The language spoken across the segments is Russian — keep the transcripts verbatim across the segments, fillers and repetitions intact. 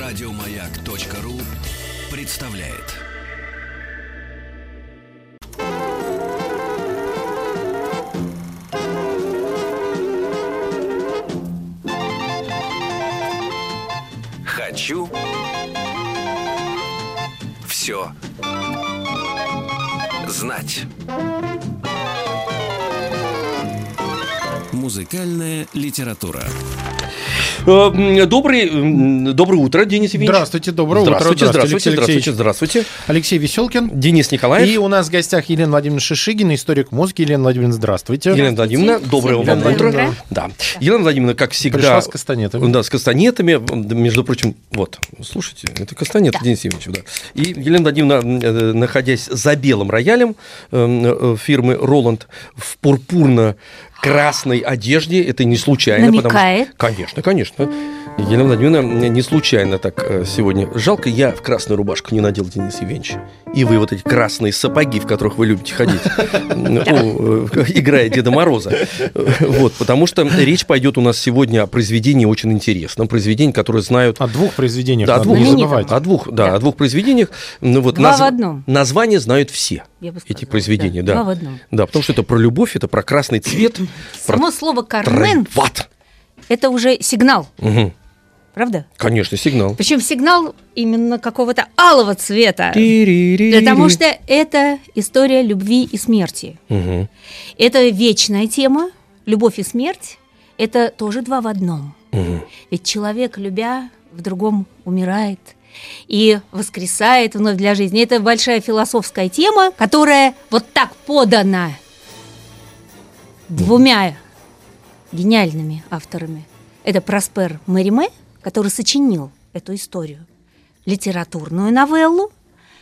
Радиомаяк.ру представляет. Хочу все знать. Музыкальная литература. Добрый, доброе утро, Денис Евгеньевич. Здравствуйте, доброе здравствуйте, утро. Здравствуйте, здравствуйте, здравствуйте. Алексей Веселкин. Денис Николаев. И у нас в гостях Елена Владимировна Шишигина, историк музыки. Елена Владимировна, здравствуйте. Елена Владимировна, доброе вам утро. Да. да. Елена Владимировна, как всегда... Пришла с кастанетами. Да, с кастанетами. Между прочим, вот, слушайте, это кастанет, да. Денис Евгеньевич, да. И Елена Владимировна, находясь за белым роялем фирмы «Роланд» в пурпурно красной одежде, это не случайно. Намекает. Потому что, конечно, конечно. Елена Владимировна не случайно так сегодня. Жалко, я в красную рубашку не надел, Денис Евгеньевич. И вы вот эти красные сапоги, в которых вы любите ходить, играя Деда Мороза. Вот, потому что речь пойдет у нас сегодня о произведении очень интересном. Произведении, которое знают... О двух произведениях, да, надо не забывать. О двух, да, да. о двух произведениях. Вот, Два наз... в одном. Названия знают все. Эти произведения, да. да. Два в одном. Да, потому что это про любовь, это про красный цвет. Само про... слово «Кармен» Трайват. Это уже сигнал. Угу. Правда? Конечно, сигнал. Причем сигнал именно какого-то алого цвета. Потому что это история любви и смерти. Угу. Это вечная тема. Любовь и смерть – это тоже два в одном. Угу. Ведь человек, любя, в другом умирает и воскресает вновь для жизни. Это большая философская тема, которая вот так подана двумя гениальными авторами. Это Проспер Мериме, который сочинил эту историю, литературную новеллу,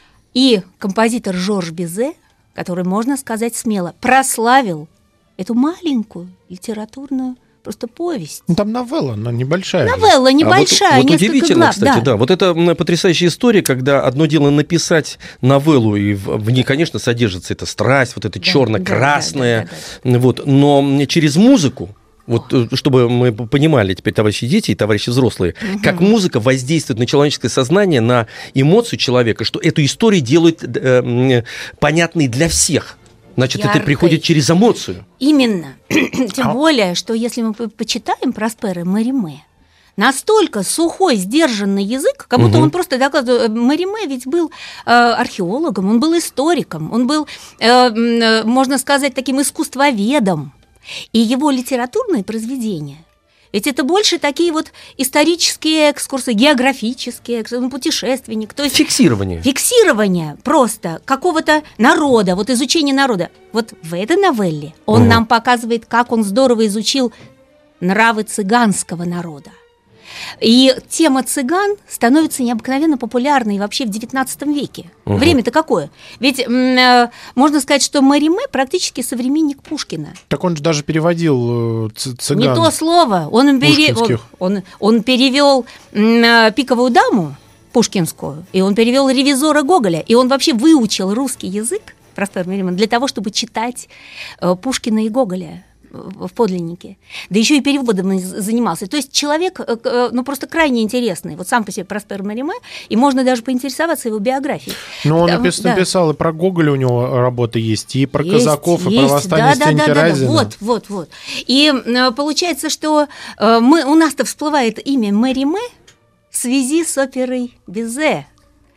и композитор Жорж Бизе, который, можно сказать смело, прославил эту маленькую литературную просто повесть. Ну, там новелла, но небольшая. Новелла небольшая, а вот, вот несколько удивительно, глав. кстати, да. да. Вот это потрясающая история, когда одно дело написать новеллу, и в, в ней, конечно, содержится эта страсть, вот это Да, черно-красное, да, да, да, да. Вот, но через музыку, вот, чтобы мы понимали теперь, товарищи дети и товарищи взрослые, угу. как музыка воздействует на человеческое сознание, на эмоцию человека, что эту историю делают э, понятной для всех. Значит, Яркой. Это приходит через эмоцию. Именно. Тем более, что если мы почитаем Проспера Мериме, настолько сухой, сдержанный язык, как будто угу. он просто доказывает. Мериме ведь был э, археологом, он был историком, он был, э, можно сказать, таким искусствоведом. И его литературные произведения, ведь это больше такие вот исторические экскурсы, географические экскурсы, ну, путешественник. То есть фиксирование. Фиксирование просто какого-то народа, вот изучение народа. Вот в этой новелле он угу. нам показывает, как он здорово изучил нравы цыганского народа. И тема цыган становится необыкновенно популярной вообще в девятнадцатом веке. Угу. Время-то какое? Ведь э, можно сказать, что Мериме практически современник Пушкина. Так он же даже переводил цыган. Не то слово. Он, пере... он, он, он перевел э, «Пиковую даму» пушкинскую, и он перевел «Ревизора» Гоголя, и он вообще выучил русский язык, Проспер Мериме, для того, чтобы читать э, Пушкина и Гоголя в подлиннике, да еще и переводом занимался. То есть человек, ну, просто крайне интересный, вот сам по себе Проспер Мериме, и можно даже поинтересоваться его биографией. Ну, он да, напис- да. написал, и про Гоголя у него работы есть, и про есть, казаков, есть. и про восстание да, Стеньки да, да, Разина. Да, вот, вот, вот. И получается, что мы, у нас-то всплывает имя Мериме в связи с оперой Бизе,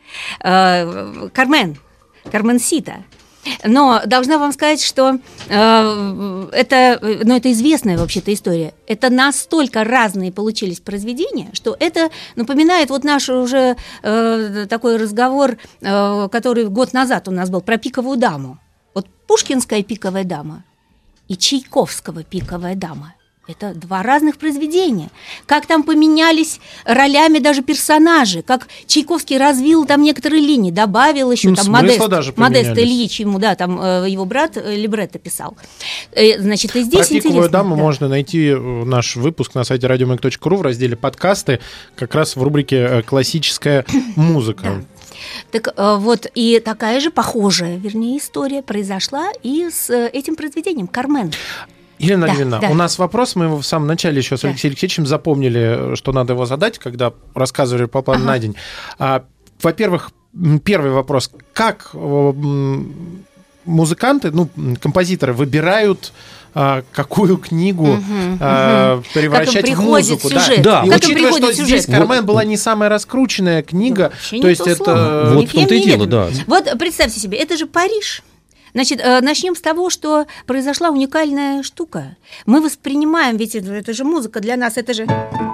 Кармен, Карменсита. Но должна вам сказать, что э, это, ну, это известная вообще-то история. Это настолько разные получились произведения, что это напоминает вот наш уже э, такой разговор, э, который год назад у нас был про «Пиковую даму». Вот пушкинская «Пиковая дама» и Чайковского «Пиковая дама». Это два разных произведения. Как там поменялись ролями даже персонажи, как Чайковский развил там некоторые линии, добавил еще ну, там Модест, Модест Ильич, ему, да, там э, его брат э, либретто писал. Э, значит, и здесь про «Пиковую даму» да. можно найти наш выпуск на сайте радиомаяк точка ру в разделе «Подкасты», как раз в рубрике «Классическая музыка». Да. Так вот, и такая же похожая, вернее, история произошла и с этим произведением «Кармен». Елена Да, Львовна, да. у нас вопрос, мы его в самом начале еще с Да. Алексеем Алексеевичем запомнили, что надо его задать, когда рассказывали по плану Ага. на день. А, во-первых, м, первый вопрос. Как м, музыканты, ну, м, композиторы выбирают, а, какую книгу Мгм, а, мгм. превращать Как им в приходит музыку? сюжет. Да. И Как им учитывая, что приходит здесь сюжет. Кармен была не самая раскрученная книга, Вообще то не есть то это... слово. Вот Ни в том-то и фем, ни дело, нет. да. Вот представьте себе, это же Париж. Значит, э, начнем с того, что произошла уникальная штука. Мы воспринимаем, ведь это, это же музыка для нас, это же...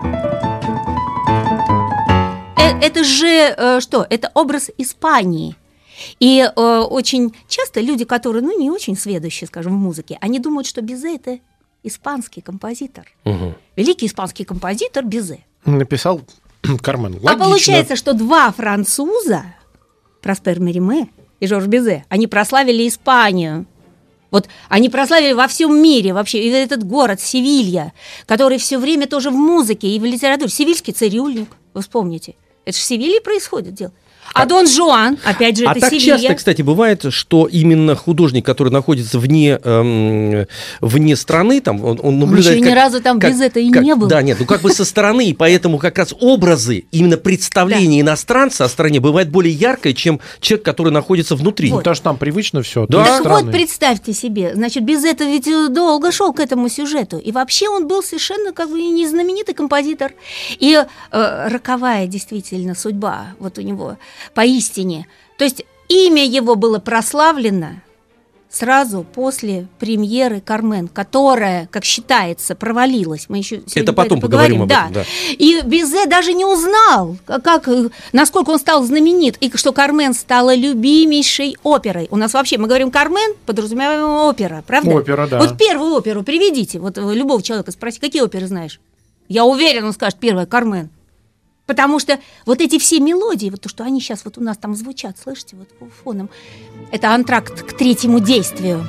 Э, Это же э, что? Это образ Испании. И э, очень часто люди, которые, ну, не очень сведущие, скажем, в музыке, они думают, что Бизе – это испанский композитор. Мгм. Великий испанский композитор Бизе. Написал Кармен. А Логично. получается, что два француза, Проспер Мериме и Жорж Бизе, они прославили Испанию. Вот они прославили во всем мире вообще. И этот город Севилья, который все время тоже в музыке и в литературе. Севильский цирюльник, вы вспомните. Это же в Севилье происходит дело. А Дон Жуан, опять же, А это так Севилья. часто, кстати, бывает, что именно художник, который находится вне, эм, вне страны, там, он, он наблюдает... еще ни разу там без этого и как- не был. Да, нет, ну как бы со стороны, и поэтому как раз образы, именно представление иностранца о стране бывает более яркое, чем человек, который находится внутри. Ну, потому что нам привычно все. Да. Так вот, представьте себе, значит, без этого ведь долго шел к этому сюжету. И вообще он был совершенно как бы не знаменитый композитор. И э, роковая действительно судьба вот у него поистине. То есть имя его было прославлено сразу после премьеры «Кармен», которая, как считается, провалилась. Мы еще сегодня Это про потом это поговорим об да. этом, да. И Бизе даже не узнал, как, насколько он стал знаменит, и что «Кармен» стала любимейшей оперой. У нас вообще, мы говорим «Кармен», подразумеваем опера, правда? Опера, да. Вот первую оперу приведите, вот любого человека спросите, какие оперы знаешь? Я уверен, он скажет, первая «Кармен». Потому что вот эти все мелодии, вот то, что они сейчас вот у нас там звучат, слышите, вот фоном, это антракт к третьему действию.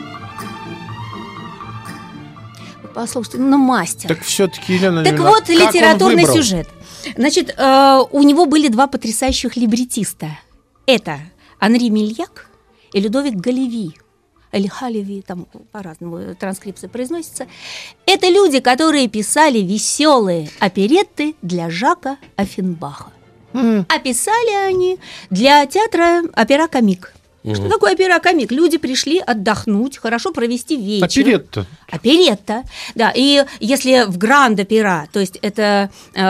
Послушайте, ну мастер. Так все-таки, Елена Так Львовна, вот, как он литературный выбрал? сюжет. Значит, э, у него были два потрясающих либретиста. Это Анри Мильяк и Людовик Галеви. Или Халеви, там по-разному транскрипция произносится. Это люди, которые писали веселые оперетты для Жака Оффенбаха. М. А писали они для театра опера-комик. Что такое опера-комик? Люди пришли отдохнуть, хорошо провести вечер. Оперетта. Оперетта, да. И если в Гранд-Опера, то есть это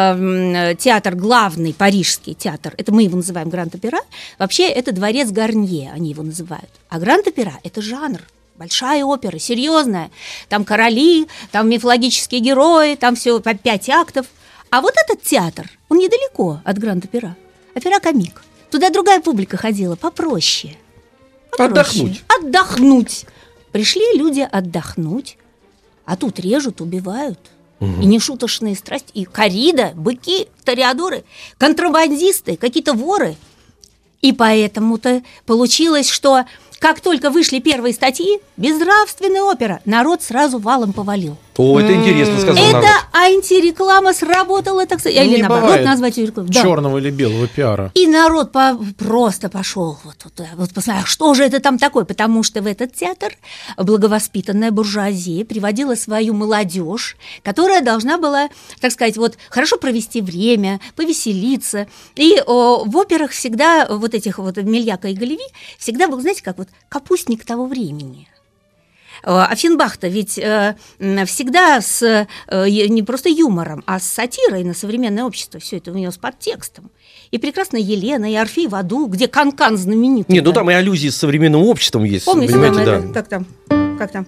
э, театр главный, парижский театр, это мы его называем Гранд-Опера, вообще это дворец Гарнье, они его называют. А Гранд-Опера – это жанр. Большая опера, серьезная. Там короли, там мифологические герои, там все по пять актов. А вот этот театр, он недалеко от Гранд-Опера. Опера-комик. Туда другая публика ходила, попроще. Попроще. Отдохнуть. Отдохнуть. Пришли люди отдохнуть, а тут режут, убивают. И нешуточные страсти, и коррида, быки, тореадоры, контрабандисты, какие-то воры. И поэтому-то получилось, что как только вышли первые статьи, безнравственная опера, народ сразу валом повалил. О, это интересно сказал Это народ. антиреклама сработала, так сказать, или Не наоборот бывает назвать ее рекламой. Да. черного или белого пиара. И народ по- просто пошел вот туда, вот посмотри, что же это там такое, потому что в этот театр благовоспитанная буржуазия приводила свою молодежь, которая должна была, так сказать, вот хорошо провести время, повеселиться. И о, в операх всегда вот этих вот Мильяка и Галеви всегда был, знаете, как вот капустник того времени. Оффенбах-то ведь э, всегда с э, не просто юмором, а с сатирой на современное общество. Все это у него с подтекстом. И прекрасная Елена, и Орфей в аду, где Канкан знаменитый. Нет, ну да. там и аллюзии с современным обществом есть. Помните, понимаете, там, да. это, как там? Как там?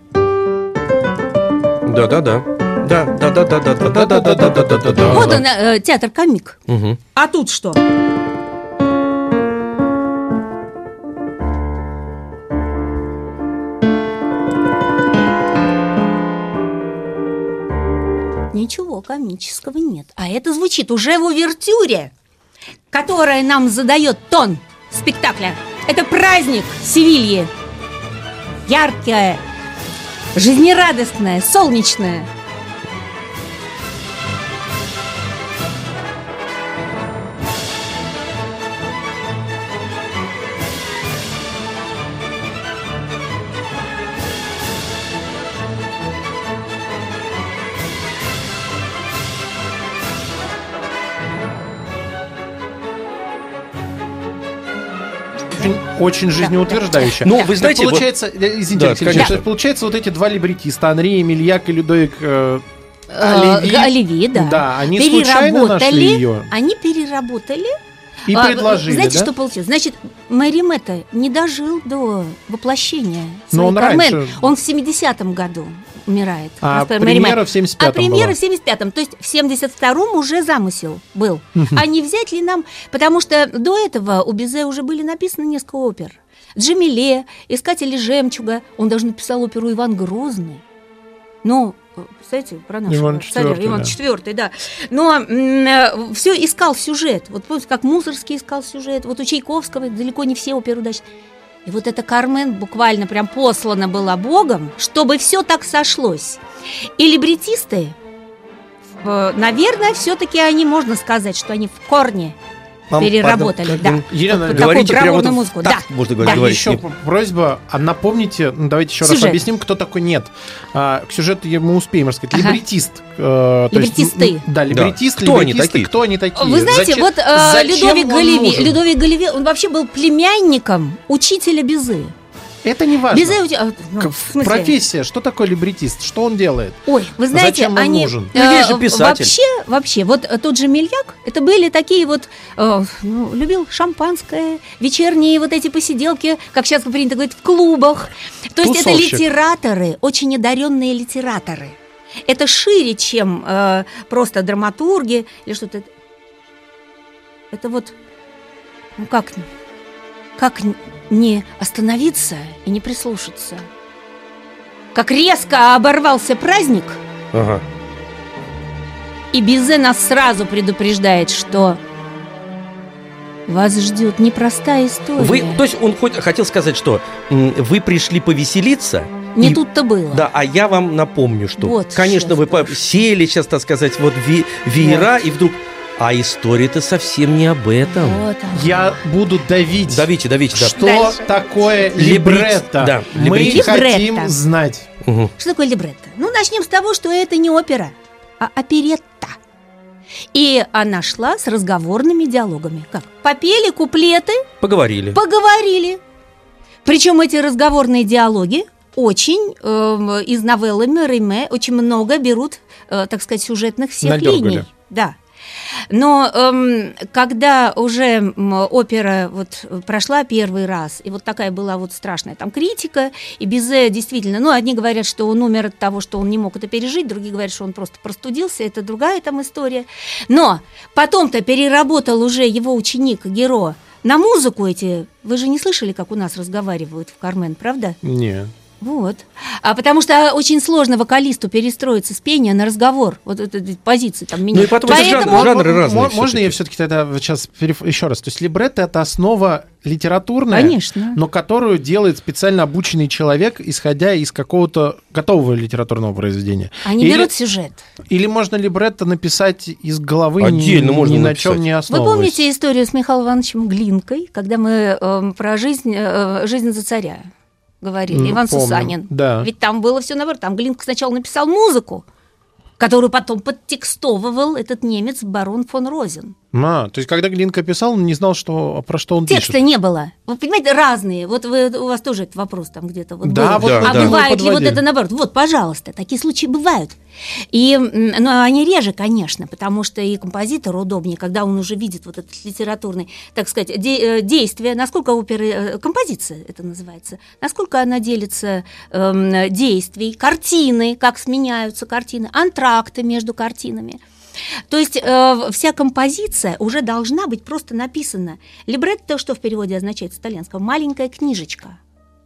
Да, да, да. Да, да, да, да, да, да, да, да, да, да, да, да, да. Вот он, э, театр-комик. Мгм. А тут что? Ничего комического нет. А это звучит уже в увертюре, которая нам задает тон спектакля. Это праздник Севильи. Яркое, жизнерадостное, солнечное. Очень жизнеутверждающе. Ну, вы знаете, так получается, вот... извините, да, Алексей, да. то есть получается, вот эти два либретиста, Анри Эмильяк и Людовик э, Оливи, Оливи, да. да, они случайно нашли ее Они переработали. и А, предложили, знаете, да? что получилось? Значит, Мэри-Мэтта не дожил до воплощения Но своей он Кармен. раньше. Он в семидесятом году умирает. А Господи, премьера Мэри-Мэтта. в семьдесят А пятом премьера была. в семьдесят пятом. То есть в семьдесят втором уже замысел был. А не взять ли нам... Потому что до этого у Бизе уже были написаны несколько опер. Джемиле, «Искатели жемчуга». Он даже написал оперу «Иван Грозный». Ну, представляете, про нашего Иван царя, четвёртый, Иван да. четвёртый, да. Но все искал сюжет. Вот помните, как Мусоргский искал сюжет, вот у Чайковского далеко не все оперы удачны. И вот эта Кармен буквально прям послана была Богом, чтобы все так сошлось. И либретисты, э, наверное, все-таки они, можно сказать, что они в корне Мам, переработали, пардон, да. Елена, Вот говорите такую прямо бравурную вот музыку, так да. можно Да. говорить. Еще Не- просьба, а напомните, ну, давайте еще раз Сюжет. объясним, кто такой нет. А, к сюжету мы успеем рассказать. Ага. Либретист. э, то есть, Либретисты. м, да, либретист, Кто они либретисты, такие? кто они такие? Вы знаете, Зачем- вот э, зачем Людовик он Галиви, нужен? Людовик Галиви, он вообще был племянником учителя Безе. Это не важно. Безе, учи- а, ну, К- в смысле? Профессия, что такое либретист? Что он делает? Ой, вы знаете, Зачем он они нужен? Ну, есть же писатель. вообще, вообще, вот э, тот же Мельяк, это были такие вот, э, ну, любил шампанское, вечерние вот эти посиделки, как сейчас принято говорить, в клубах. То есть это Тусовщик. литераторы, очень одаренные литераторы. Это шире, чем э, просто драматурги или что-то. Это вот, ну как, как не остановиться и не прислушаться? Как резко оборвался праздник, Ага. и Бизе нас сразу предупреждает, что вас ждет непростая история. Вы, то есть он хоть хотел сказать, что м, вы пришли повеселиться, Не и- тут-то было. да, а я вам напомню, что, Вот конечно, сейчас вы по- тоже. сели сейчас, так сказать, вот ве- веера, и вдруг, а история-то совсем не об этом. Вот оно. Я буду давить. Давите, давите, да. Что Дальше. такое Либрет- либретто? да, Мы либретто. хотим Либретто. знать. Мгм. Что такое либретто? Ну, начнем с того, что это не опера, а оперетта. И она шла с разговорными диалогами. Как? Попели куплеты, Поговорили. поговорили. Причем эти разговорные диалоги очень эм, из новеллы Мериме очень много берут, э, так сказать, сюжетных всех Надергали. линий. Да. Но эм, когда уже м, опера вот прошла первый раз, и вот такая была вот страшная там критика, и Бизе действительно, ну, одни говорят, что он умер от того, что он не мог это пережить, другие говорят, что он просто простудился, это другая там история. Но потом-то переработал уже его ученик Геро на музыку эти. Вы же не слышали, как у нас разговаривают в Кармен, правда? Нет. Вот. А потому что очень сложно вокалисту перестроиться с пения на разговор. Вот это позиции там менять. Ну и потом это Поэтому- жанр- жанры Мо- разные мо- Можно всё-таки. я все-таки тогда вот сейчас переф- еще раз? То есть либретто — это основа литературная, Конечно. но которую делает специально обученный человек, исходя из какого-то готового литературного произведения. Они Или- берут сюжет. Или можно либретто написать из головы, Отдельно ни, можно ни на написать. чем не Вы основываясь? помните историю с Михаилом Ивановичем Глинкой, когда мы эм, про жизнь, э, жизнь за царя говорили, Ну, Иван помню, Сусанин. да. Ведь там было все наоборот. Там Глинка сначала написал музыку, которую потом подтекстовывал этот немец барон фон Розен. А, то есть, когда Глинка писал, он не знал, что, про что он Текста пишет. не было. Вы понимаете, разные. Вот вы, у вас тоже этот вопрос там где-то вот Да, был. вот Да, а да. бывает ли вот подводили. это наоборот? Вот, пожалуйста, такие случаи бывают. И, м, но они реже, конечно, потому что и композитору удобнее, когда он уже видит вот этот литературный, так сказать, де- э, действие, насколько оперы, э, композиция это называется, насколько она делится эм, действий, картины, как сменяются картины, антракты между картинами. То есть э, вся композиция уже должна быть просто написана. Либретто, что в переводе означает с итальянского, маленькая книжечка.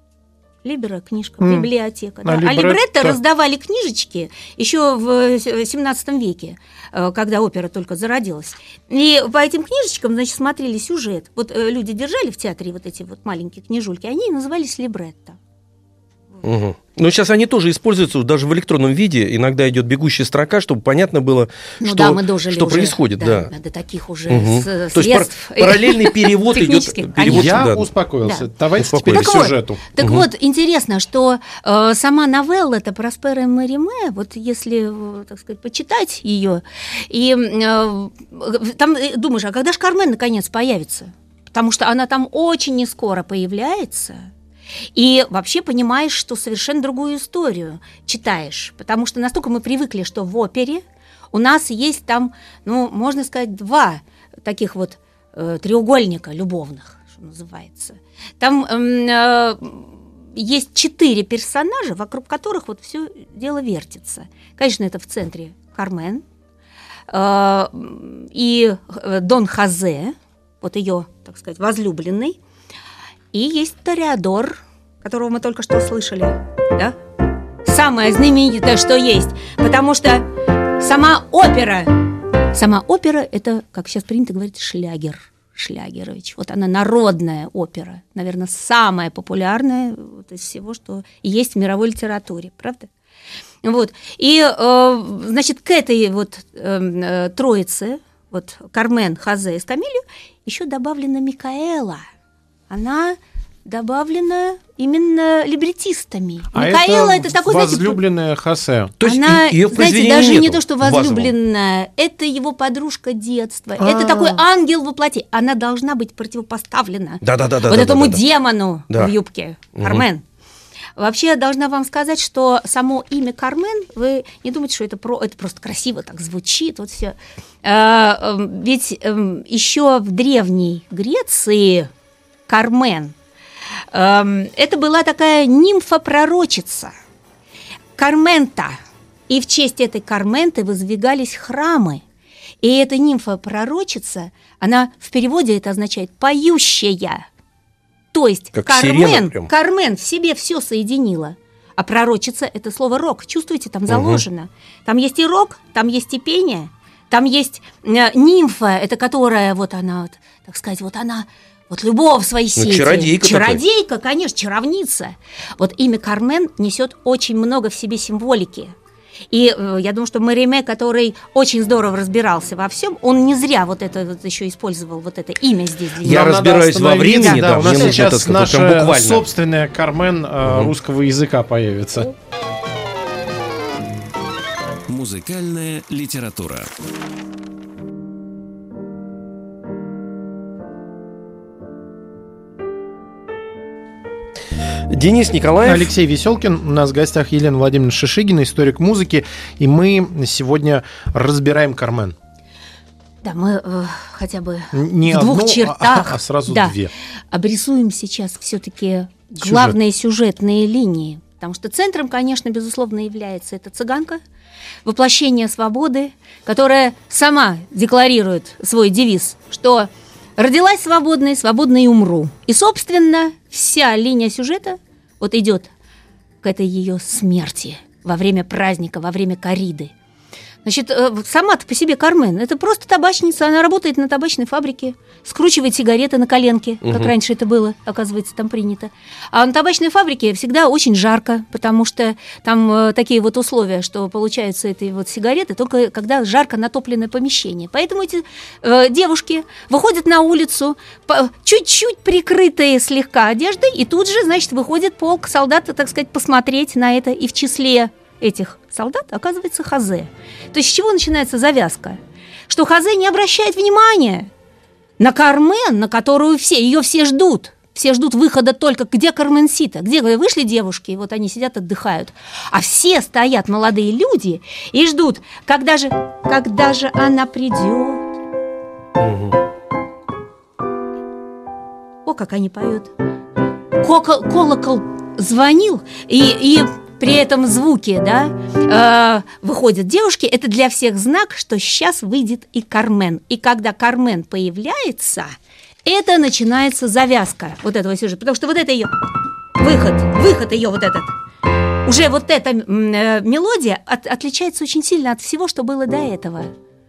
Либера книжка, М. библиотека. А да. А либретто? либретто раздавали книжечки еще в семнадцатом веке, э, когда опера только зародилась. И по этим книжечкам, значит, смотрели сюжет. Вот э, люди держали в театре вот эти вот маленькие книжульки, они и назывались либретто. Мгм. Но сейчас они тоже используются даже в электронном виде. Иногда идет бегущая строка, чтобы понятно было, Ну что, да, мы дожили что уже, происходит. Да. до таких уже Мгм. с- э, То есть пар- средств. параллельный перевод идет. Технических, Перевод, Я да. успокоился. Да. Давайте Успокоились. теперь к Так вот, сюжету. Так Мгм. вот, интересно, что э, сама новелла это Проспера Мериме, вот если, э, так сказать, почитать ее, и э, там э, думаешь, а когда же Кармен наконец появится? потому что она там очень нескоро появляется, и вообще понимаешь, что совершенно другую историю читаешь, потому что настолько мы привыкли, что в опере у нас есть там, ну, можно сказать, два таких вот э, треугольника любовных, что называется. Там э, есть четыре персонажа, вокруг которых вот все дело вертится. Конечно, это в центре Кармен э, и Дон Хозе, вот ее, так сказать, возлюбленный, и есть Тореадор, которого мы только что слышали, да? Самое знаменитое, что есть, потому что Сама опера, сама опера – это, как сейчас принято говорить, шлягер, Шлягерович. Вот она народная опера, наверное, самая популярная вот из всего, что есть в мировой литературе, правда? Вот. И, э, значит, к этой вот э, троице, вот Кармен, Хозе и Эскамилью, еще добавлена Микаэла. Она добавлена именно либреттистами. А Микаэла это, это такой, возлюбленная Хосе. То есть она, ее знаете, даже нету не то, что базового. возлюбленная, это его подружка детства. А-а-а. Это такой ангел во плоти. Она должна быть противопоставлена Да-да-да-да, вот да, этому да, да. демону Да. в юбке, Мгм. Кармен. Вообще, я должна вам сказать, что само имя Кармен, вы не думайте, что это, про, это просто красиво так звучит, вот все. А, эм, ведь эм, еще в древней Греции Кармен эм, это была такая нимфа-пророчица, Кармента. И в честь этой Карменты воздвигались храмы. И эта нимфа-пророчица, она в переводе это означает «поющая». То есть Как сирена Кармен, прям. Кармен в себе все соединила. А пророчица – это слово «рок». Чувствуете, там заложено. Там есть и рок, там есть и пение, там есть э, нимфа, это которая, вот она, вот, так сказать, вот она, вот любовь в своей сети. чародейка Чародейка, конечно, чаровница. Вот имя Кармен несет очень много в себе символики. И э, я думаю, что Мериме, который очень здорово разбирался во всем, он не зря вот это вот еще использовал вот это имя здесь для Я Нам надо разбираюсь во остановиться. времени, да, у мне нас нужно сейчас это сказать, наша прям буквально. собственная Кармен э, русского языка появится. Музыкальная литература. Денис Николаев. Алексей Веселкин. У нас в гостях Елена Владимировна Шишигина, историк музыки. И мы сегодня разбираем Кармен. Да, мы э, хотя бы Не в двух одну, чертах а, а сразу да, две. обрисуем сейчас все-таки главные сюжетные линии. Потому что центром, конечно, безусловно, является эта цыганка, воплощение свободы, которая сама декларирует свой девиз, что родилась свободной, свободной и умру. И, собственно, вся линия сюжета вот идет к этой ее смерти во время праздника, во время корриды. Значит, сама-то по себе Кармен – это просто табачница, она работает на табачной фабрике, скручивает сигареты на коленке, как Мгм. раньше это было, оказывается, там принято. А на табачной фабрике всегда очень жарко, потому что там э, такие вот условия, что получаются эти вот сигареты только когда жарко натопленное помещение. Поэтому эти э, девушки выходят на улицу, по- чуть-чуть прикрытые слегка одеждой, и тут же, значит, выходит полк солдат, так сказать, посмотреть на это, и в числе этих солдат оказывается Хозе. То есть с чего начинается завязка? Что Хозе не обращает внимания на Кармен, на которую все, ее все ждут. Все ждут выхода только, где Карменсита, где вышли девушки, и вот они сидят, отдыхают. А все стоят, молодые люди, и ждут, когда же, когда же она придет. Мгм. О, как они поют. Колокол, колокол звонил, и, и при этом звуке, да, э, выходят девушки. Это для всех знак, что сейчас выйдет и Кармен. И когда Кармен появляется, это начинается завязка вот этого сюжета. Потому что вот это ее выход, выход ее вот этот. Уже вот эта м, э, мелодия от- отличается очень сильно от всего, что было до этого.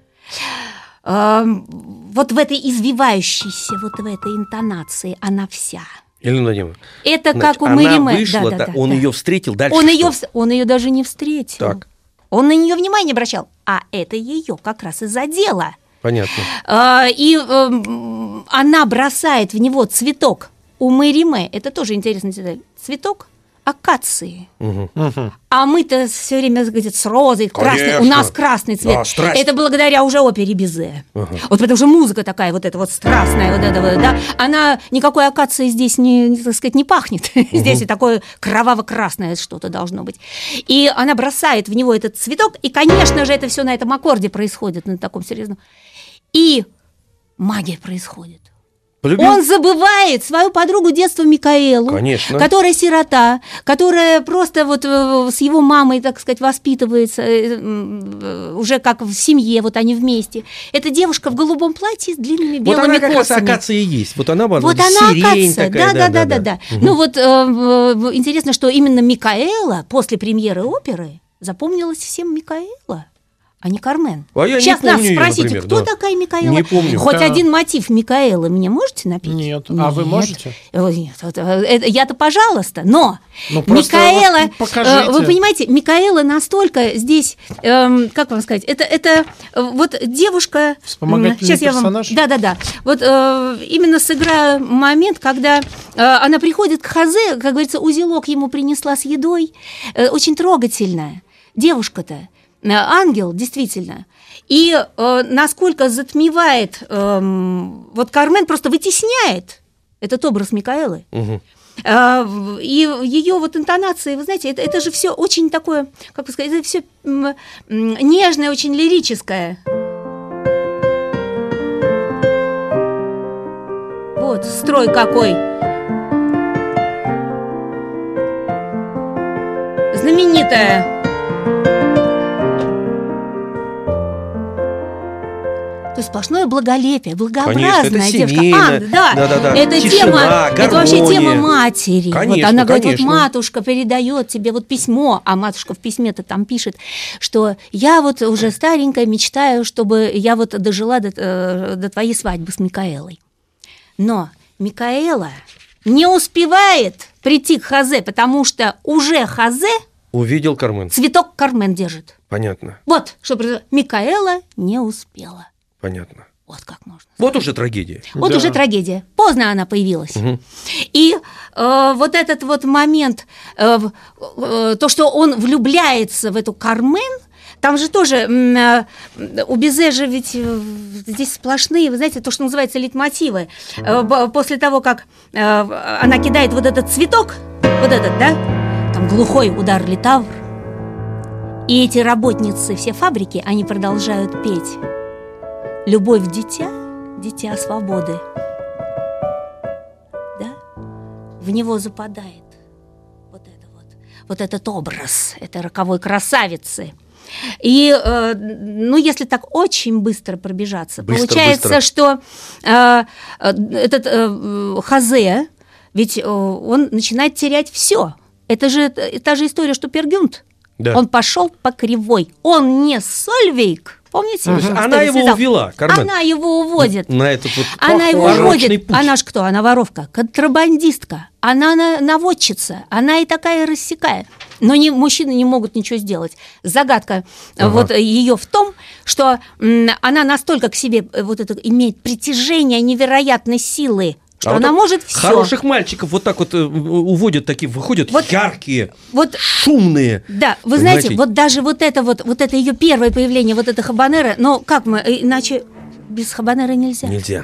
Эм, вот в этой извивающейся, вот в этой интонации она вся. Елена Владимировна, Это значит, как у она Мериме. вышла, Да, да, да, да, он да. ее встретил, дальше Он что? ее, вс- он ее даже не встретил. Так. Он на нее внимания не обращал, а это ее как раз и задело. Понятно. А, и эм, она бросает в него цветок. У Мериме, это тоже интересная деталь, цветок, акации. Угу. Мгм. А мы-то все время где-то с розой, красный. У Конечно. нас красный цвет. Да, страсть. Это благодаря уже опере Бизе. Ага. Вот потому что музыка такая вот эта вот страстная, вот эта вот, да, она никакой акации здесь не, так сказать, не пахнет. Здесь и такое кроваво-красное что-то должно быть. И она бросает в него этот цветок, и, конечно же, это все на этом аккорде происходит, на таком серьезном. И магия происходит. Полюбил? Он забывает свою подругу детства Микаэлу, Конечно. которая сирота, которая просто вот э, с его мамой, так сказать, воспитывается э, э, уже как в семье, вот они вместе. Эта девушка в голубом платье с длинными Вот белыми она как раз косами. акация и есть. Вот она Вот вот она сирень акация, такая. да, да, да, да, да. Ну вот э, э, интересно, что именно Микаэла после премьеры оперы запомнилась всем Микаэла, а не Кармен. А я не Сейчас помню нас её, спросите, например, кто да. такая Микаэла? Не помню. Хоть Да. один мотив Микаэлы мне можете напеть? Нет. А вы можете? Э, Нет, вот, э, это- я-то пожалуйста, но Ну, просто Микаэла, вот покажите. э, вы понимаете, Микаэла настолько здесь, эм, как вам сказать, это, это э, вот девушка... Вспомогательный Сейчас я вам... персонаж? Да-да-да. Вот э, именно сыграю момент, когда э, она приходит к Хазе, как говорится, узелок ему принесла с едой, э, очень трогательная. Девушка-то, э, ангел, действительно. И э, насколько затмевает, эм, вот Кармен просто вытесняет этот образ Микаэлы. Мгм. А, в- И ее вот интонации, вы знаете, это, это же все очень такое, как бы сказать, это все нежное, очень лирическое. Вот строй какой. Знаменитая. То есть сплошное благолепие, благообразная Конечно, это девушка. семейно. А, да, Да-да-да. это Тишина, тема, это вообще гармония. тема матери. Конечно, вот она говорит, конечно. вот матушка передает тебе вот письмо, а матушка в письме-то там пишет, что я вот уже старенькая мечтаю, чтобы я вот дожила до, э, до твоей свадьбы с Микаэлой. Но Микаэла не успевает прийти к Хазе, потому что уже Хазе Увидел Кармен. цветок Кармен держит. Понятно, Вот, что произошло. Микаэла не успела. понятно. Вот как можно. Вот уже трагедия. Вот Да. уже трагедия. Поздно она появилась. Мгм. И э, вот этот вот момент, э, в- э, то, что он влюбляется в эту Кармен, там же тоже м, э, у Бизе же ведь э, здесь сплошные, вы знаете, то, что называется лейтмотивы. Э, б- после того, как э, она кидает вот этот цветок, вот этот, да, там глухой удар литавр, и эти работницы все фабрики, они продолжают петь. Любовь дитя, дитя свободы. Да? В него западает вот это вот, вот этот образ этой роковой красавицы. И, э, ну, если так очень быстро пробежаться, Быстро, получается, быстро. что э, э, этот э, Хазе, ведь э, он начинает терять все. Это же э, та же история, что Пергюнд. Да. Он пошел по кривой. Он не Сольвейк. Помните? То есть Что она ли, его связал? увела, Кармен. Она его уводит. На этот вот Она его порочный уводит. путь. Она ж кто? Она воровка, контрабандистка. Она на- наводчица. Она и такая рассекая. Но не, мужчины не могут ничего сделать. Загадка Ага. вот ее в том, что м, она настолько к себе э, вот это имеет притяжение невероятной силы, что А вот она так может все. Хороших мальчиков вот так вот э, уводят, такие выходят Вот- яркие, Вот шумные. да, вы Понимаете? знаете, вот даже вот это вот, вот это ее первое появление, вот это хабанера, но как мы, э, иначе без хабанера нельзя. Нельзя.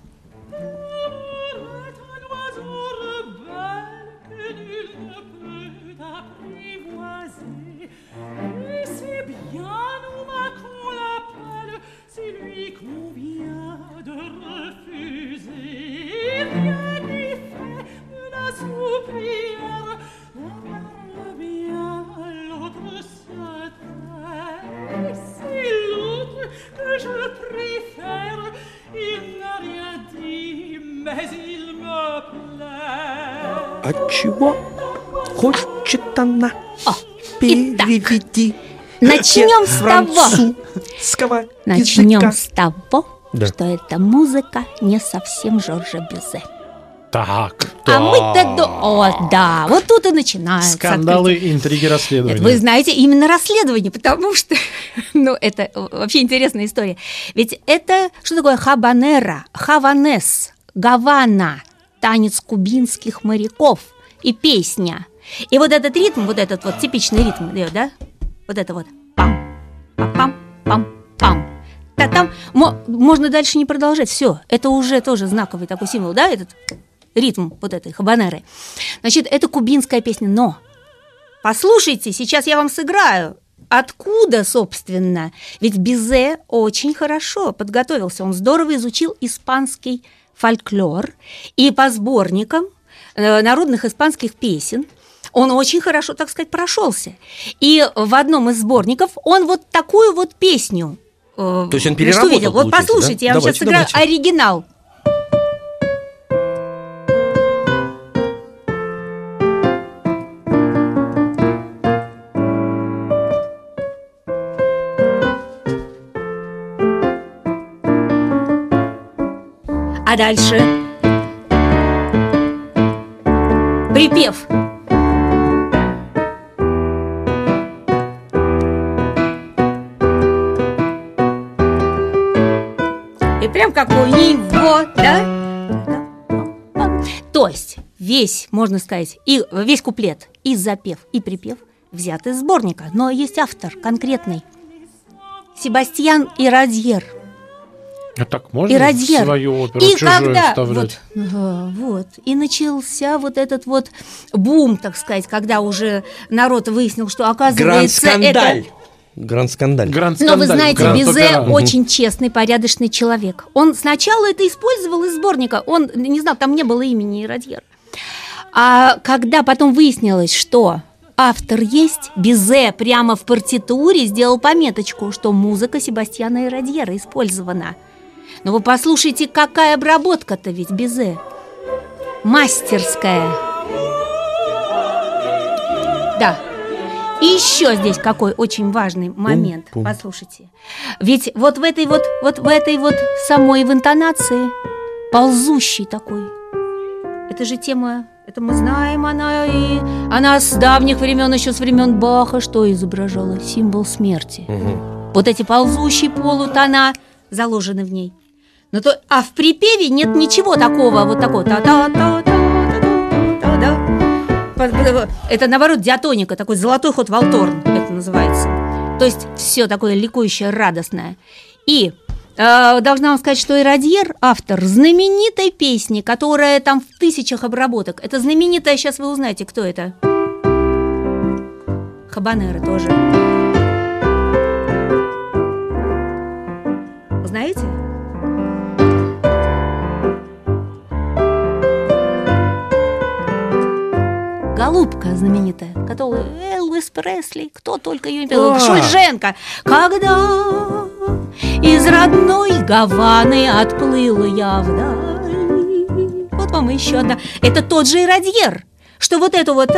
От чего хочет она? О, итак, Переведи. начнем с того. французского Начнем языка. с того, Да. что эта музыка не совсем Жоржа Бизе. Так. А мы-то... до- О, да, вот тут и начинаются Скандалы, открытия. интриги, расследования. Нет, вы знаете, именно расследование, потому что, ну, это вообще интересная история. Ведь это, что такое хабанера, хаванес, гавана, танец кубинских моряков и песня. И вот этот ритм, вот этот вот типичный ритм, да, вот это вот пам, пам, пам, пам. Да, там можно дальше не продолжать. Все, это уже тоже знаковый такой символ, да, этот ритм вот этой хабанеры. Значит, это кубинская песня, но послушайте, сейчас я вам сыграю. Откуда, собственно? Ведь Бизе очень хорошо подготовился. Он здорово изучил испанский фольклор, и по сборникам э, народных испанских песен он очень хорошо, так сказать, прошелся. И в одном из сборников он вот такую вот песню То есть он переработал, видел. Вот послушайте, да? Я давайте, вам сейчас сыграю давайте. оригинал. А дальше припев. И прям как у него, да? То есть весь, можно сказать, и весь куплет, и запев, и припев взяты из сборника. Но есть автор конкретный. Себастьян Ирадьер. А так можно Ирадьер. свою оперу И чужую когда вставлять? вот, ага, вот, и начался вот этот вот бум, так сказать, когда уже народ выяснил, что оказывается Гранд-скандаль. это... Гранд-скандаль. Гранд-скандаль. Но вы знаете, Гранд-опера. Бизе очень честный, порядочный человек. Он сначала это использовал из сборника. Он, не знал, там не было имени Ирадьер. А когда потом выяснилось, что автор есть, Бизе прямо в партитуре сделал пометочку, что музыка Себастьяна Ирадьера использована. Но вы послушайте, какая обработка-то ведь Бизе. Мастерская. Да. И еще здесь какой очень важный момент. Пум-пум. Послушайте. Ведь вот в этой вот, вот в этой вот самой в интонации ползущий такой. Это же тема, это мы знаем, она и она с давних времен, еще с времен Баха, что изображала? Символ смерти. Угу. Вот эти ползущие полутона заложены в ней. Но то, а в припеве нет ничего такого, вот такого. Это, наоборот, диатоника, такой золотой ход валторн, это называется. То есть все такое ликующее, радостное. И э, должна вам сказать, что Ирадьер, автор знаменитой песни, которая там в тысячах обработок. Это знаменитая, сейчас вы узнаете, кто это. Хабанера тоже. Узнаете? Голубка знаменитая, которую Элвис Пресли, кто только ее не пел, Шульженко. Когда из родной Гаваны отплыла я вдаль. Вот вам еще одна. Это тот же Ирадьер, что вот эту вот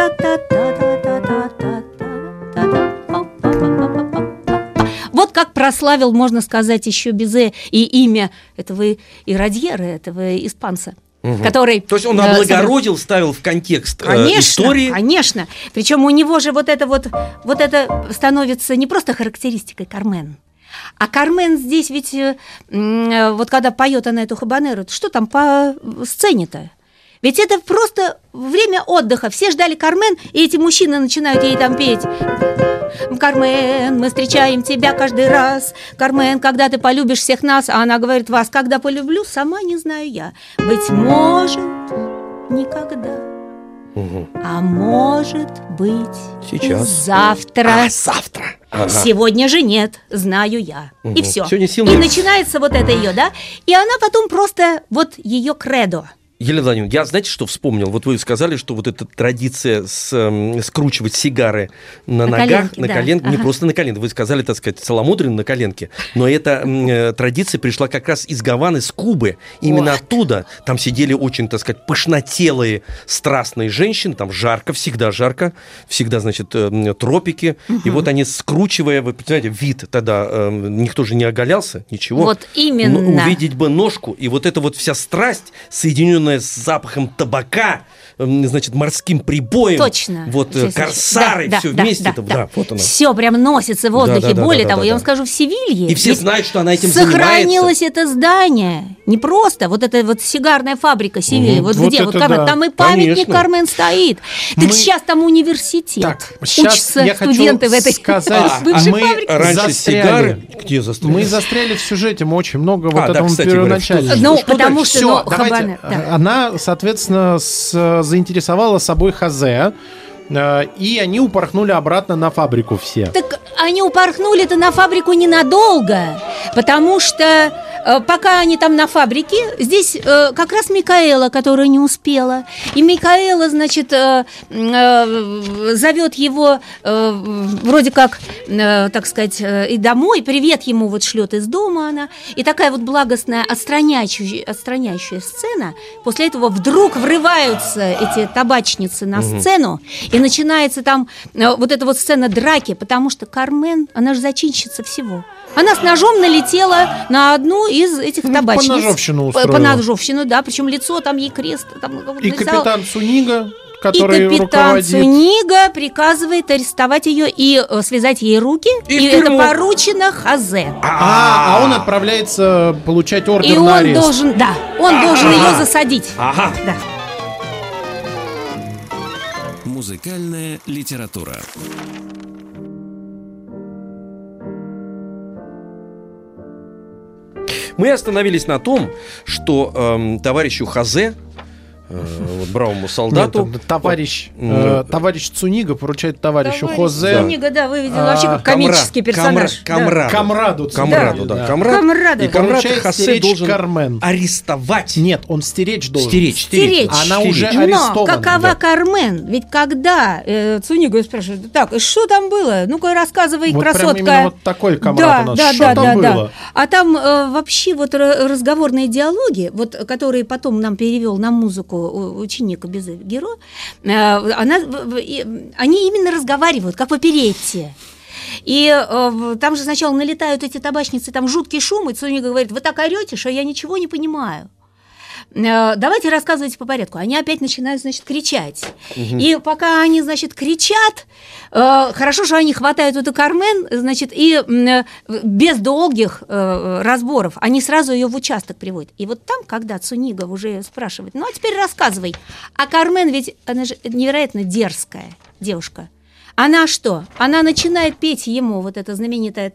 вот как прославил, можно сказать, еще Бизе и имя этого Ирадьера, этого испанца. Угу. Который, То есть он облагородил, ставил в контекст конечно, э, истории. Конечно, причем у него же вот это вот, вот это становится не просто характеристикой Кармен, а Кармен здесь ведь, э, э, вот когда поет она эту хабанеру, что там по сцене-то? Ведь это просто время отдыха. Все ждали Кармен, и эти мужчины начинают ей там петь. Кармен, мы встречаем тебя каждый раз. Кармен, когда ты полюбишь всех нас. А она говорит, вас когда полюблю, сама не знаю я. Быть может, никогда. Угу. А может быть, Сейчас. завтра. А, завтра. Ага. Сегодня же нет, знаю я. Угу. И все. Сегодня сил И нет. начинается вот это ее, да? И она потом просто, вот ее кредо. Елена Владимировна, я, знаете, что вспомнил? Вот вы сказали, что вот эта традиция с, эм, скручивать сигары на, На ногах, коленке, на да. коленке, не Ага. просто на коленке, вы сказали, так сказать, целомудренно на коленке, но эта э, традиция пришла как раз из Гаваны, с Кубы. Именно Вот. оттуда там сидели очень, так сказать, пышнотелые, страстные женщины, там жарко, всегда жарко, всегда, значит, э, тропики. Угу. И вот они, скручивая, вы понимаете, вид тогда, э, никто же не оголялся, ничего. Вот именно. Но увидеть бы ножку, и вот эта вот вся страсть, соединенная зеленая с запахом табака, значит, морским прибоем. Точно. Вот Все, корсары, да, все да, вместе. Да, там, да, да, вот она. Все прям носится в воздухе. Да, да, да, Более да, того, да, я да. вам скажу, в Севилье И все ведь знают, что она этим сохранилось занимается. это здание. Не просто. Вот это вот сигарная фабрика Севильи. Угу. Вот, Вот где? Вот это Кармен. да. Там и памятник Конечно. Кармен стоит. Так Мы- сейчас там университет. Так, сейчас Учатся я хочу студенты в этой сказать, А, бывшей мы фабрике. Раньше застряли. сигары... Где застряли? Мы застряли в сюжете, мы очень много А, вот да, этого кстати говоря, первоначально. что- Ну, что потому дальше? что, Всё, ну, давайте. Хабанер, да. Она, соответственно, с- заинтересовала собой Хозе, э, и они упорхнули обратно на фабрику все. Так они упорхнули-то на фабрику ненадолго, потому что э, пока они там на фабрике, здесь э, как раз Микаэла, которая не успела. И Микаэла, значит, э, э, зовет его э, вроде как, э, так сказать, э, и домой. Привет ему вот шлет из дома она. И такая вот благостная, отстраняющая, отстраняющая сцена. После этого вдруг врываются эти табачницы на сцену, и начинается там э, вот эта вот сцена драки, потому что Кармен, она же зачинщица всего. Она с ножом налетела на одну из этих Ну, табачниц. поножовщину По- устроила. Поножовщину, да, причем лицо там ей крест. Там, вот И нарисовала. капитан Цунига, И который капитан руководит... Цунига приказывает арестовать ее и э, связать ей руки. И И, в это тюрьму. поручено Хазе. А, а он отправляется получать ордер И на он арест. должен, да, он должен ее засадить. Ага. Да. Музыкальная литература. Мы остановились на том, что эм, товарищу Хозе, э, вот бравому солдату... Нет, товарищ, М, э, товарищ Цунига поручает товарищу Товарищ Хозе, Цунига, да, выведен А, вообще как комический персонаж. Камра- Камраду. Камраду Цунига. Камраду, да. Камрад. Камраду. И Камрад Поручает Хосе стеречь должен Кармен. арестовать. Нет, он стеречь должен. Стеречь, Стеречь. Она стеречь. уже Но арестована. какова да. Кармен? Ведь когда э, Цунига спрашивает, так, и что там было? Ну-ка, рассказывай, Вот прям красотка. именно вот такой Камрад да, у нас. да, Что да, там да, да. было? А там э, вообще вот ра- разговорные диалоги, вот, которые потом нам перевел на музыку у- ученик Безе-Геро, э, она, в- в- и- они именно разговаривают, как в оперетте. И э, в- там же сначала налетают эти табачницы, там жуткий шум, и Цунига говорит, вы так орете, что я ничего не понимаю. Э, Давайте рассказывайте по порядку. Они опять начинают, значит, кричать. И пока они, значит, кричат, э, хорошо, что они хватают эту Кармен, значит, и м, э, без долгих э, разборов они сразу ее в участок приводят. И вот там, когда Цунига уже спрашивает, ну, а теперь рассказывай. А Кармен ведь, она же невероятно дерзкая девушка. Она что? Она начинает петь ему вот это знаменитое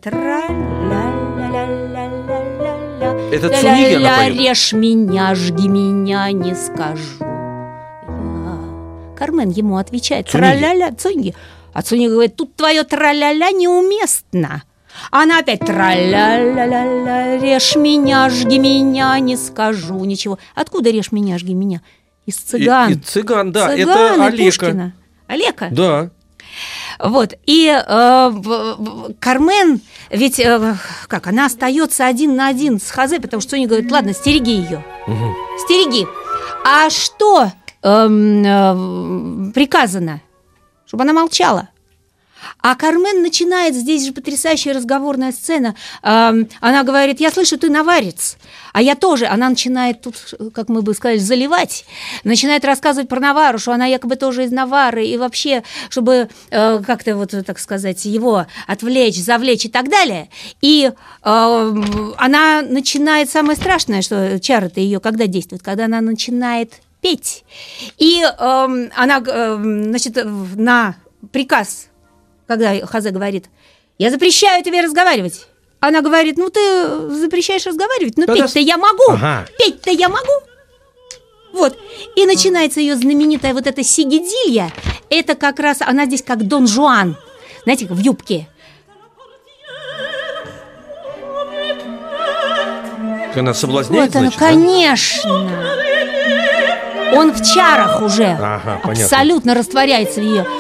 тра-ля-ля-ля-ля-ля-ля. Это Цунига она поет? Режь меня, жги меня, не скажу я. Кармен ему отвечает, Цуниге. тра-ля-ля, Цуниге. А Цунига говорит, тут твое тра-ля-ля неуместно. Она опять тра-ля-ля-ля-ля, режь меня, жги меня, не скажу ничего. Откуда режь меня, жги меня? Из цыган. И, и цыган, да, Цыган это и Олега. Пушкина. Олега? Да. Вот, и э, в- в- Кармен, ведь, э, как, она остается один на один с Хозе, потому что Цунига говорит, ладно, стереги ее, Мгм. стереги. А что эм, э, приказано? Чтобы она молчала. А Кармен начинает, здесь же потрясающая разговорная сцена. Эм, она говорит, я слышу, ты наварец. А я тоже. Она начинает тут, как мы бы сказали, заливать. Начинает рассказывать про Навару, что она якобы тоже из Навары. И вообще, чтобы э, как-то, вот, так сказать, его отвлечь, завлечь и так далее. И э, она начинает, самое страшное, что чары-то ее когда действуют? Когда она начинает петь. И э, она, э, значит, на приказ, когда Хозе говорит, я запрещаю тебе разговаривать. Она говорит, ну ты запрещаешь разговаривать, но Тогда петь-то я могу, Ага. петь-то я могу. Вот. И начинается ее знаменитая вот эта сигидилья. Это как раз, она здесь как Дон Жуан, знаете, в юбке. Она соблазняет, Вот она, значит, да? конечно. Он в чарах уже. Ага, понятно. Абсолютно растворяется в ее.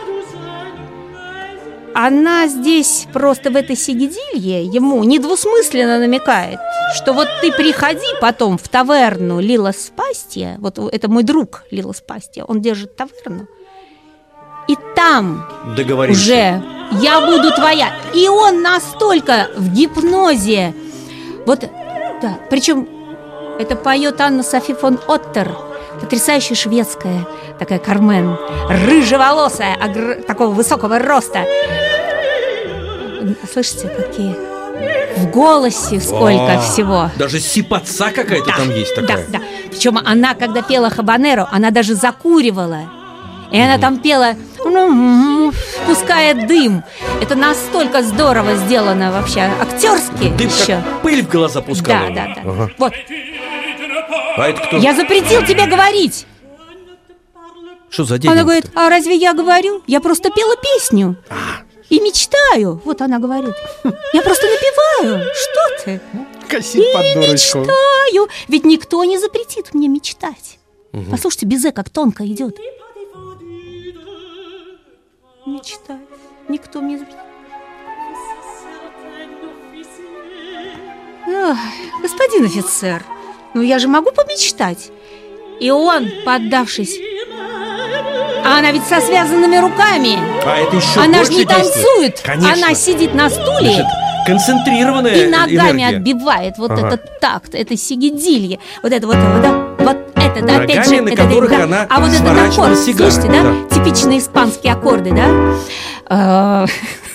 Она здесь просто в этой сигидилье ему недвусмысленно намекает, что вот ты приходи потом в таверну Лила Спастия, вот это мой друг Лила Спастия, он держит таверну, и там Договоримся. уже я буду твоя. И он настолько в гипнозе, вот, да, причем это поет Анна Софи фон Оттер. потрясающая шведская такая Кармен, рыжеволосая, огр... такого высокого роста. Слышите, какие в голосе сколько А, всего. Даже сипотца какая-то Да, там есть такая. Да, да. Причем она, когда пела хабанеро, она даже закуривала. И она там пела, ну, пуская дым. Это настолько здорово сделано вообще, актерски Дым еще. как пыль в глаза пускала. Да, да, да. Ага. Вот. А это кто? Я запретил тебе говорить. Что за день? Она говорит, а разве я говорю? Я просто пела песню. И мечтаю. Вот она говорит. Я просто напеваю. Что ты? Косит под дурочку. Мечтаю. Ведь никто не запретит мне мечтать. Послушайте, безе как тонко идет. Мечтаю. Никто мне запретит. Ах, господин офицер, ну я же могу помечтать. И он, поддавшись. А она ведь со связанными руками. А это еще Она же больше не действует. танцует. Конечно. Она сидит на стуле. Значит, концентрированная И ногами энергия. отбивает вот Ага. этот такт, это сигидилье. Вот это вот, вот, да, вот это, да, Ногами, опять же, на это, которых да. она А вот этот сворачивала аккорд, сигары, слышите, да? Типичные испанские аккорды, да? А,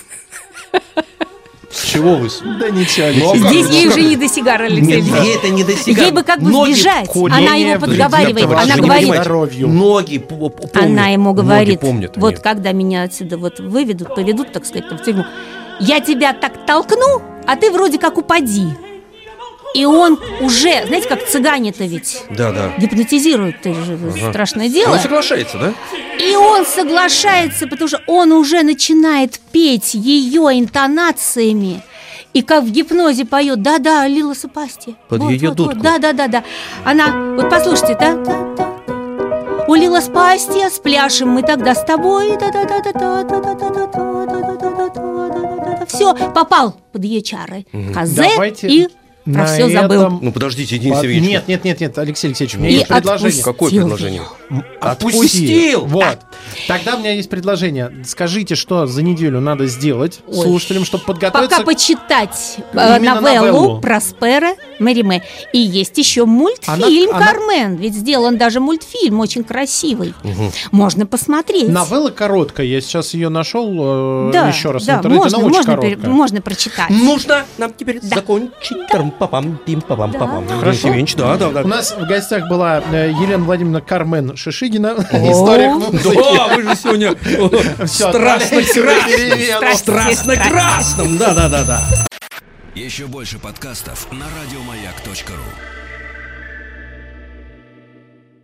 Чего вы? Да ничего, Алексей. как Здесь же, ей ну уже как? не до сигары, Алексей Нет, Алексеевич. ей это не до сигар. Ей бы как бы Ноги сбежать. курение, Она его подговаривает. предметов Она вообще говорит, не здоровью. Ноги п- п- помнят. она ему Ноги говорит, помнят вот они. когда меня отсюда вот выведут, поведут, так сказать, в тюрьму, я тебя так толкну, а ты вроде как упади. И он уже, знаете, как цыгане-то ведь Да, да. гипнотизируют, это же страшное дело. Он соглашается, да? И он соглашается, потому что он уже начинает петь ее интонациями. И как в гипнозе поет, да-да, Лила Сапасти. Под Вот, ее вот, дудку. вот, да-да-да-да. Она, вот послушайте, да, да, да, да. У Лила Спасти, спляшем мы тогда с тобой. Все, попал под ее чары. Хазе Давайте и про на все забыл. этом- Ну, подождите, Денис Под- Евгеньевич. Нет, нет, нет, нет, Алексей Алексеевич, у меня И есть предложение. отпусти. Какое Отпустил предложение? ее. Отпустил! Вот. Тогда у меня есть предложение. Скажите, что за неделю надо сделать Ой. слушателям, чтобы подготовиться. Пока почитать э, Именно новеллу, новеллу. Проспера Мериме. И есть еще мультфильм Она- она- «Кармен». Ведь сделан даже мультфильм, очень красивый. Можно посмотреть. Новелла короткая. Я сейчас ее нашел э, Да, еще раз да, в интернете. можно, Она очень можно, короткая. пер- можно прочитать. Нужно нам теперь Да. закончить. Тарм-папам, тим-папам-папам. Да. Денис Евгеньевич, да, да, да. У нас в гостях была э, Елена Владимировна Кармен Шишигина, О. историк музыки. Да, вы же сегодня Всё, страстно отправляемся на перемену. красным. Страстно красным. Да, да, да, да. Еще больше подкастов на радиомаяк точка ру.